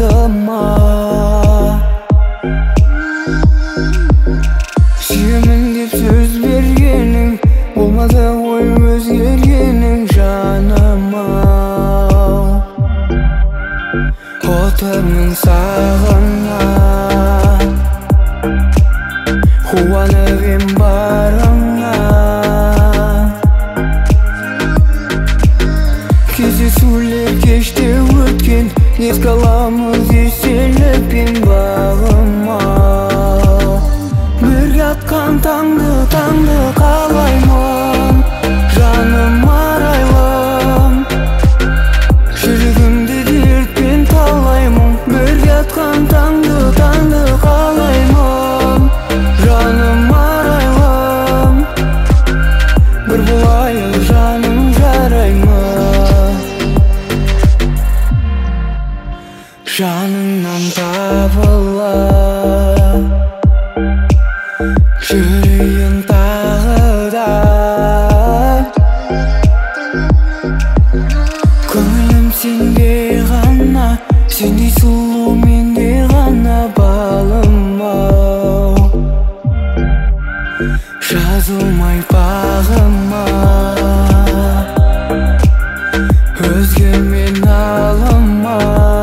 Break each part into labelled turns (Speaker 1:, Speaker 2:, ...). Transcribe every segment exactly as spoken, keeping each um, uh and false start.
Speaker 1: batıma. Süyemin dep söz bergening bolmasa oy özgergening janıma. Otamın sağına Huvanıvim barına. Kezi suller keşte ötken eskalamız eselipin bağıma. Bir yatkan tаңды tаңды kalayman janım araylım. Жүрегімді дертпен талаймын. Bir yatkan tаңды tаңды kalayman жаным araylım. Bir bulayық жаным жараймы. Жаныңнан табылып жүрейін тағы да. Көңілім сенде ғана, сендей сұлу менде ғана балым-ау. Жазылмай бағыма өзгермен алыма.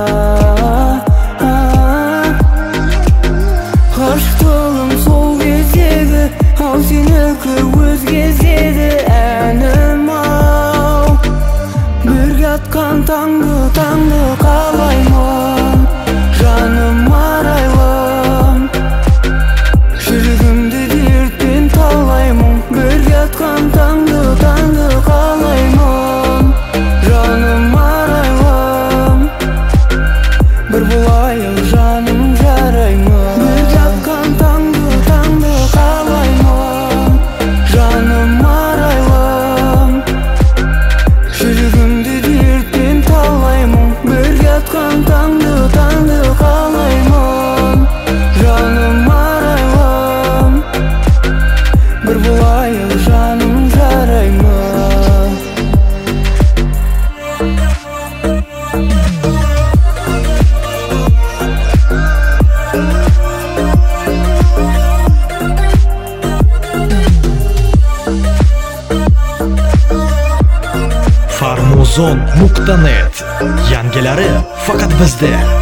Speaker 1: Ғашықтығым сол кездегі, ал сенікі өз кездегі әнім-ау. Бірге атқан таңды таңды қалаймын жаным арайлым. Жүрегімді дертпен талаймын. Бірге атқан таңды таңды қалаймын жаным арайлым. Bir bulayық жаным жараймы. Бірге атқан таңды таңды қалаймын жаным арайлым. Жүрегімді дертпен талаймын. Бірге атқан таңды таңды қалаймын жаным арайлым. Bir bulayық жаным жараймы.
Speaker 2: farmuzon nuqta net yangilari faqat bizda.